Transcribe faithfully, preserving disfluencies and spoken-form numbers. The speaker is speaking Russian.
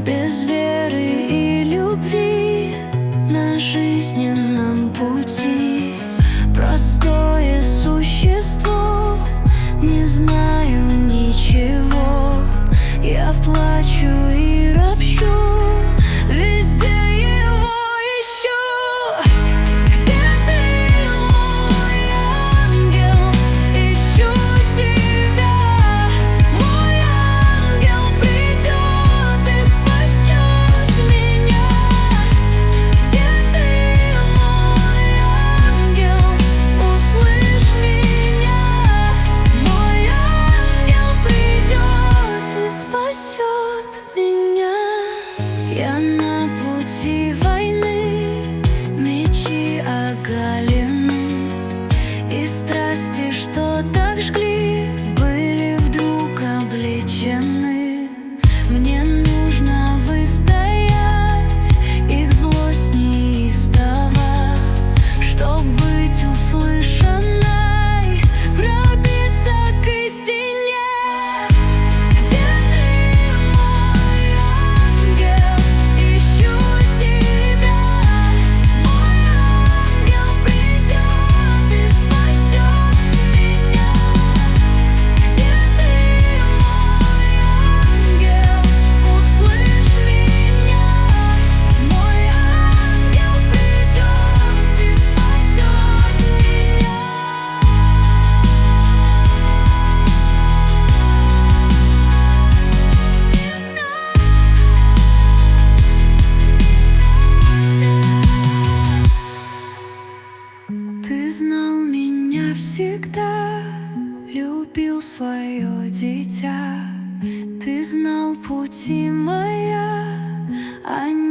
без веры и любви на жизненном пути. Простое существо, не знаю ничего. Я плачу и ропщу, везде его ищу. Где ты, мой ангел? Ищу тебя. Мой ангел придет и спасет меня. Где ты, мой ангел? Услышь меня. Мой ангел придет и спасет меня. Я на пути войны, мечи оголены, и страсти, что так жгли, были вдруг облечены. Мне нужно выстоять, их злость неистова, чтоб быть услышанной, пробиться к истине. Где ты, мой ангел? Ищу тебя. Мой ангел придет и спасет меня. Где ты, мой ангел? Услышь меня. Мой ангел придет и спасет меня. Ты знал меня всегда, любил свое дитя. Ты знал пути моя, а не